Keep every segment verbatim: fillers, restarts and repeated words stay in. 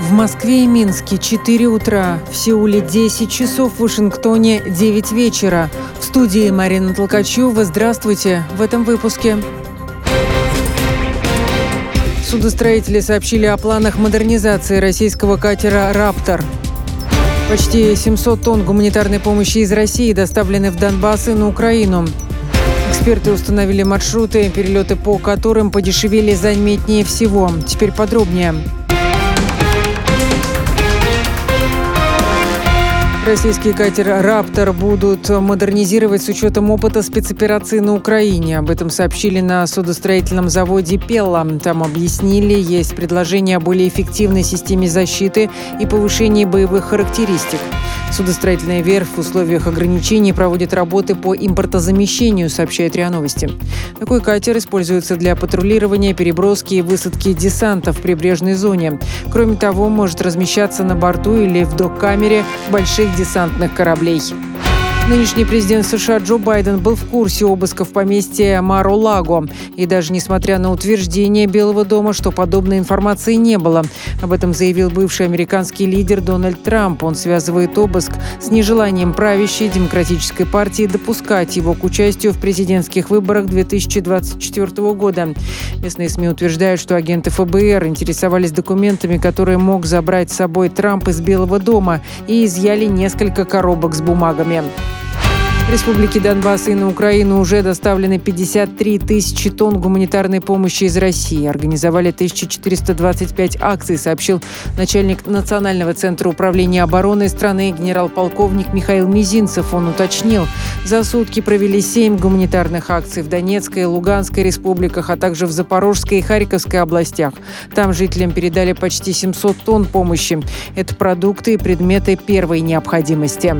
В Москве и Минске четыре утра, в Сеуле десять часов, в Вашингтоне девять вечера. В студии Марина Толкачева. Здравствуйте. В этом выпуске. Судостроители сообщили о планах модернизации российского катера «Раптор». Почти семьсот тонн гуманитарной помощи из России доставлены в Донбасс и на Украину. Эксперты установили маршруты, перелеты по которым подешевели заметнее всего. Теперь подробнее. Российский катер «Раптор» будут модернизировать с учетом опыта спецоперации на Украине. Об этом сообщили на судостроительном заводе «Пелла». Там объяснили, есть предложение о более эффективной системе защиты и повышении боевых характеристик. Судостроительная верфь в условиях ограничений проводит работы по импортозамещению, сообщает РИА Новости. Такой катер используется для патрулирования, переброски и высадки десанта в прибрежной зоне. Кроме того, может размещаться на борту или в док-камере больших десантных кораблей. Нынешний президент США Джо Байден был в курсе обыска в поместье Мар-а-Лаго. И даже несмотря на утверждение Белого дома, что подобной информации не было. Об этом заявил бывший американский лидер Дональд Трамп. Он связывает обыск с нежеланием правящей демократической партии допускать его к участию в президентских выборах две тысячи двадцать четвёртого года. Местные СМИ утверждают, что агенты эф бэ эр интересовались документами, которые мог забрать с собой Трамп из Белого дома, и изъяли несколько коробок с бумагами. В республике Донбасс и на Украину уже доставлены пятьдесят три тысячи тонн гуманитарной помощи из России. Организовали тысяча четыреста двадцать пять акций, сообщил начальник Национального центра управления обороны страны генерал-полковник Михаил Мизинцев. Он уточнил, за сутки провели семь гуманитарных акций в Донецкой и Луганской республиках, а также в Запорожской и Харьковской областях. Там жителям передали почти семьсот тонн помощи. Это продукты и предметы первой необходимости.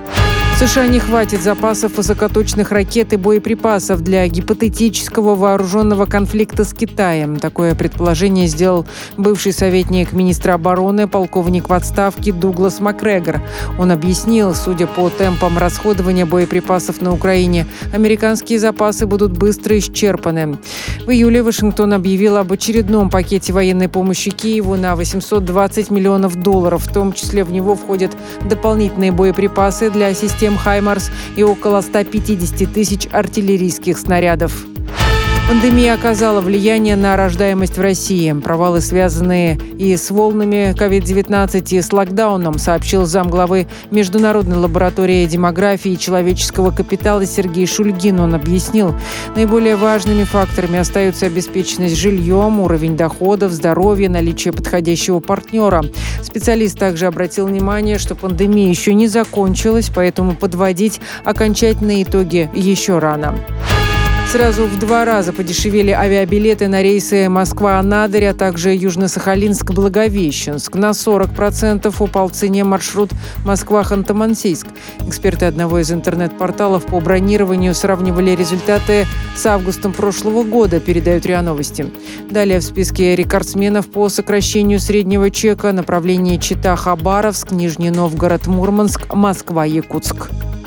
США не хватит запасов высокоточных ракет и боеприпасов для гипотетического вооруженного конфликта с Китаем. Такое предположение сделал бывший советник министра обороны, полковник в отставке Дуглас Макгрегор. Он объяснил, судя по темпам расходования боеприпасов на Украине, американские запасы будут быстро исчерпаны. В июле Вашингтон объявил об очередном пакете военной помощи Киеву на восемьсот двадцать миллионов долларов. В том числе в него входят дополнительные боеприпасы для систем «Хаймарс» и около ста пятидесяти тысяч артиллерийских снарядов. Пандемия оказала влияние на рождаемость в России. Провалы, связанные и с волнами ковид девятнадцать, и с локдауном, сообщил замглавы Международной лаборатории демографии и человеческого капитала Сергей Шульгин. Он объяснил, наиболее важными факторами остаются обеспеченность жильем, уровень доходов, здоровье, наличие подходящего партнера. Специалист также обратил внимание, что пандемия еще не закончилась, поэтому подводить окончательные итоги еще рано. Сразу в два раза подешевели авиабилеты на рейсы Москва-Анадырь, а также Южно-Сахалинск-Благовещенск. На сорок процентов упал в цене маршрут Москва-Ханты-Мансийск. Эксперты одного из интернет-порталов по бронированию сравнивали результаты с августом прошлого года, передают РИА Новости. Далее в списке рекордсменов по сокращению среднего чека направление Чита-Хабаровск, Нижний Новгород-Мурманск, Москва-Якутск.